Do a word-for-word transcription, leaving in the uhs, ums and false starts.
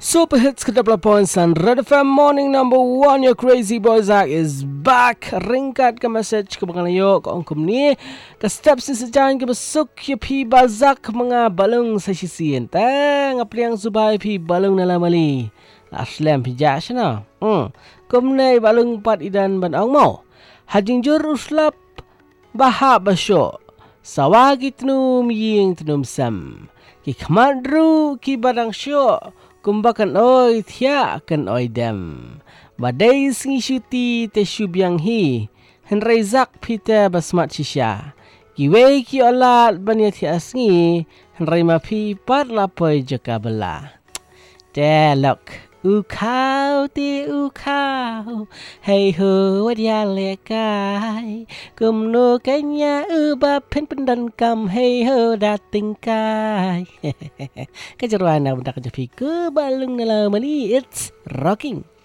Super Hits ke delapan puluh sembilan Red F M Morning Number one. Your crazy boy Zach is back. Ringkat ke message ke bangalayo ke ongkum ni. Ke step si sejan ke besuk ya pi bazak mga balung sa sisiyan. Tang apliang subay pi balung nalamali. Aslam pi jash na. Hmm. Kumnay balung pat idan ban ang mo. Hajing jur uslap bahab basyo. Sawagi tenum ying tenum sam. Ki kamadru ki badang syo. Kumbakan oi thia kan oi dem. Badai singi syuti te syubyang hi. Henry zak pita basmat shisha. Kiwe ki olat banya thia singi. Henry mapi pat lapoi jaka bela. Delok. Ukau ti ukau. Hey ho wadia lekai. Kumno kanya uba pen pendan kam. Hey ho dating kai. Kejeruan nak benda kerja fikir balung dalam ni. It's rocking.